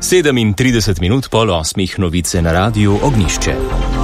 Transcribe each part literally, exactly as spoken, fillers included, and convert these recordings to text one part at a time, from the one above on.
sedemintrideset minut pol osmih, novice na radiju Ognjišče.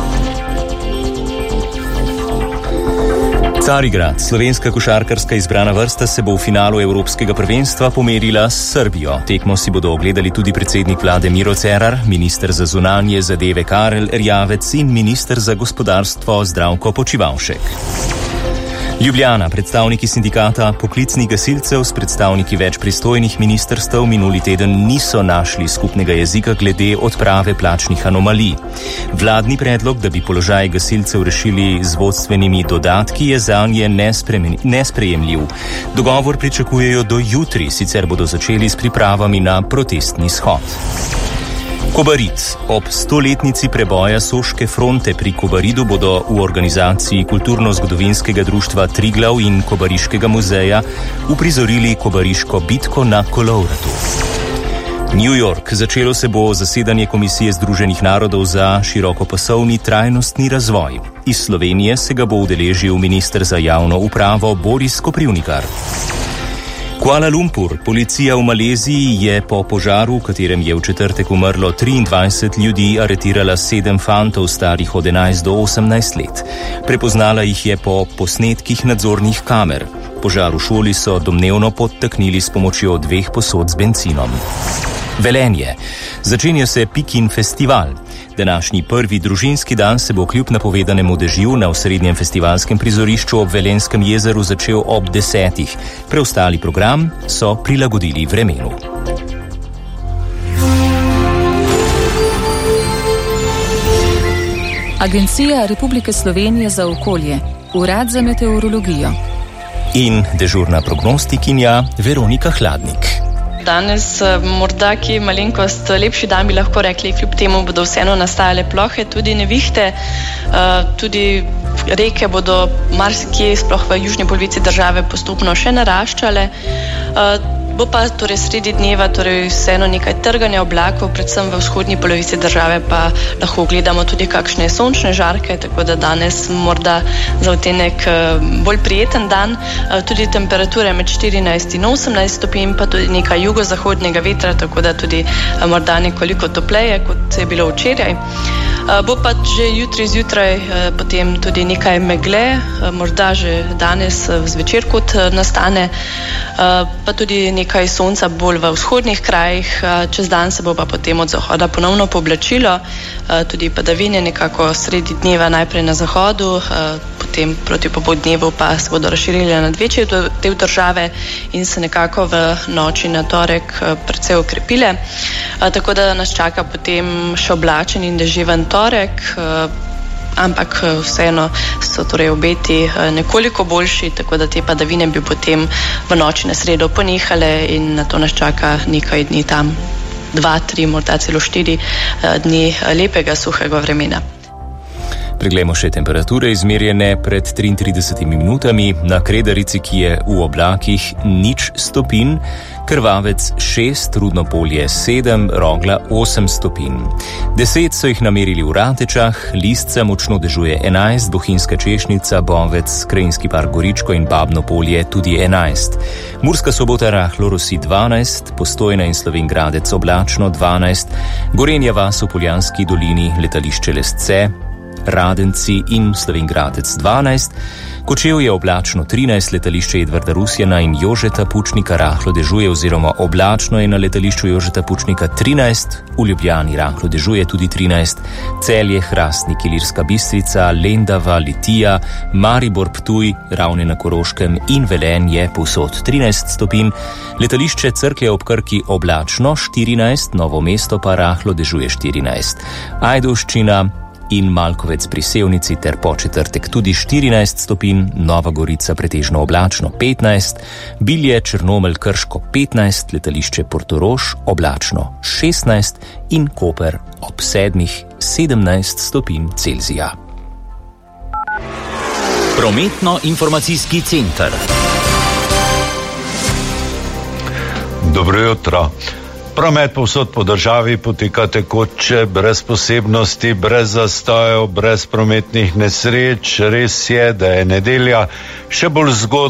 Carigrad, slovenska košarkarska izbrana vrsta, se bo v finalu Evropskega prvenstva pomerila s Srbijo. Tekmo si bodo ogledali tudi predsednik vlade Miro Cerar, minister za zunanje zadeve Karel Erjavec in minister za gospodarstvo Zdravko Počivalšek. Ljubljana, predstavniki sindikata poklicnih gasilcev s predstavniki več pristojnih ministrstev minuli teden niso našli skupnega jezika glede odprave plačnih anomalij. Vladni predlog, da bi položaj gasilcev rešili z vodstvenimi dodatki, je zanje nesprejemljiv. Dogovor pričakujejo do jutri, sicer bodo začeli s pripravami na protestni shod. Kobarid. Ob stoletnici preboja Soške fronte pri Kobaridu bodo v organizaciji Kulturno-zgodovinskega društva Triglav in Kobariškega muzeja uprizorili kobariško bitko na Kolovratu. New York. Začelo se bo zasedanje Komisije Združenih narodov za širokopasovni trajnostni razvoj. Iz Slovenije se ga bo udeležil minister za javno upravo Boris Koprivnikar. Kuala Lumpur. Policija v Maleziji je po požaru, v katerem je v četrtek umrlo triindvajset ljudi, aretirala sedem fantov starih od enajst do osemnajst let. Prepoznala jih je po posnetkih nadzornih kamer. Požar v šoli so domnevno podtaknili s pomočjo dveh posod z bencinom. Velenje. Začenja se Pikin festival. Današnji prvi družinski dan se bo kljub napovedanemu dežju na osrednjem festivalskem prizorišču ob Velenskem jezeru začel ob desetih. Preostali program so prilagodili vremenu. Agencija Republike Slovenije za okolje, Urad za meteorologijo in dežurna prognostikinja Veronika Hladnik. Danes morda ki malenkost lepši dan, bi lahko rekli, kljub temu bodo vseeno nastajale plohe, tudi nevihte, tudi reke bodo marsikje, sploh v južni polovici države, postopno še naraščale. Bo pa torej sredi dneva torej vseeno nekaj trganja oblakov, predvsem v vzhodni polovici države pa lahko gledamo tudi kakšne sončne žarke, tako da danes morda za odtenek bolj prijeten dan. Tudi temperature med štirinajst in osemnajst stopinj, pa tudi nekaj jugozahodnega vetra, tako da tudi morda nekoliko topleje, kot je bilo včeraj. Bo pa že jutri zjutraj potem tudi nekaj megle, morda že danes zvečer kot nastane, pa tudi nekaj sonca bolj v vzhodnih krajih, čez dan se bo pa potem od zahoda ponovno pooblačilo, tudi padavine nekako sredi dneva najprej na zahodu, potem proti popoldnevu pa se bodo razširile nad večji del države in se nekako v noči na torek precej okrepile. Tako da nas čaka potem še oblačen in deževen torek, ampak vseeno so torej obeti nekoliko boljši, tako da te padavine bi potem v noči na sredo ponehale in na to nas čaka nekaj dni tam, dva, tri, morda celo štiri dni lepega, suhega vremena. Preglejmo še temperature, izmerjene pred triintridesetimi minutami. Na Kredarici, ki je v oblakih, nič stopinj, Krvavec šest, Rudno polje sedem, Rogla osem stopinj. Deset so jih namerili v Ratečah, Listca močno dežuje enajst, Bohinjska Češnica, Bovec, Krajinski park Goričko in Babno polje tudi enajst. Murska Sobota rahlo rosi dvanajst, Postojna in Slovenj Gradec oblačno dvanajst, Gorenja vas v Poljanski dolini, letališče Lesce, Radenci in Slovenj Gradec dvanajst, Kočevje oblačno trinajst, letališče Edvarda Rusjana in Jožeta Pučnika rahlo dežuje oziroma oblačno je na letališču Jožeta Pučnika trinajst, v Ljubljani rahlo dežuje tudi trinajst, Celje, Hrastnik, Ilirska Bistrica, Lendava, Litija, Maribor, Ptuj, Ravne na Koroškem in Velenje povsod trinajst stopinj, letališče Cerklje ob Krki oblačno štirinajst, Novo mesto pa rahlo dežuje štirinajst, Ajdovščina in Malkovec pri Sevnici ter po četrtek tudi štirinajst stopinj, Nova Gorica pretežno oblačno petnajst, Bilje, Črnomelj, Krško petnajst, letališče Portorož oblačno šestnajst in Koper ob sedmih sedemnajst stopinj Celzija. Prometno-informacijski center. Dobro jutro. Promet povsod po državi poteka tekoče, brez posebnosti, brez zastojev, brez prometnih nesreč. Res je, da je nedelja še bolj zgodna